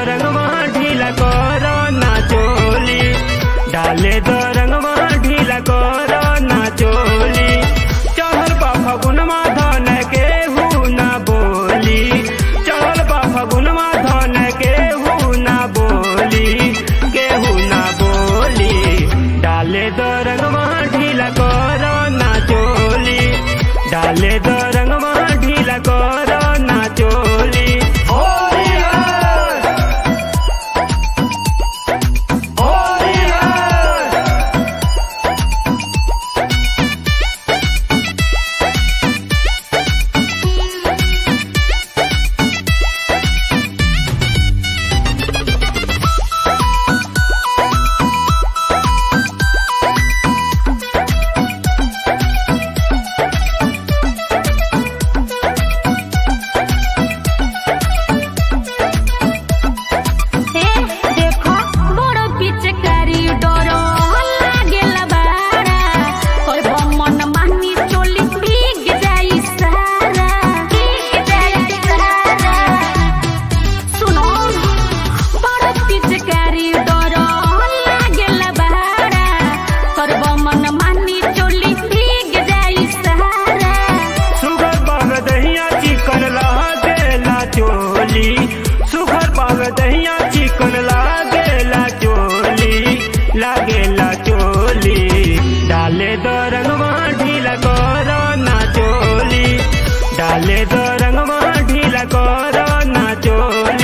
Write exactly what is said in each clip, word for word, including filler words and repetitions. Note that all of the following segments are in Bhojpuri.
रंगवा ढीला करो ना चोली, डाले दो रंगवा ढीला करो ना चोली। चढ़ल बा फगुनमा धन के हु ना बोली, चढ़ल बा फगुनमा धन के हु ना बोली, केहू ना बोली। डाले दो रंगवा ढीला करो ना चोली, डाले दो रंगवा ढीला करो ना चोली। सुखर पाव दहिया चिकन लागेला चोली, लागेला चोली। डाले दो रंगवा ढीला करो ना चोली, डाले दो रंगवा ढीला करो ना चोली।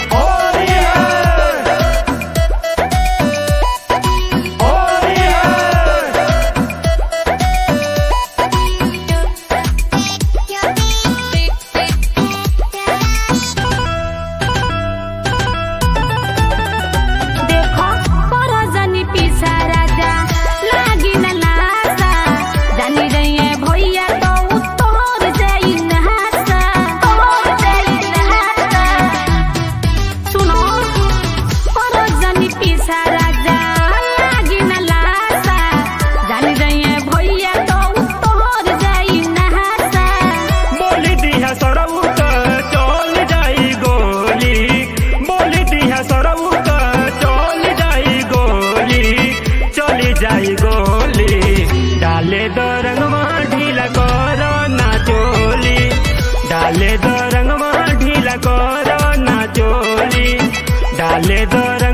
जाई गोली, डाले दो रंगवा ढीला करो ना चोली, डाले दो रंगवा ढीला करो ना चोली, डाले दो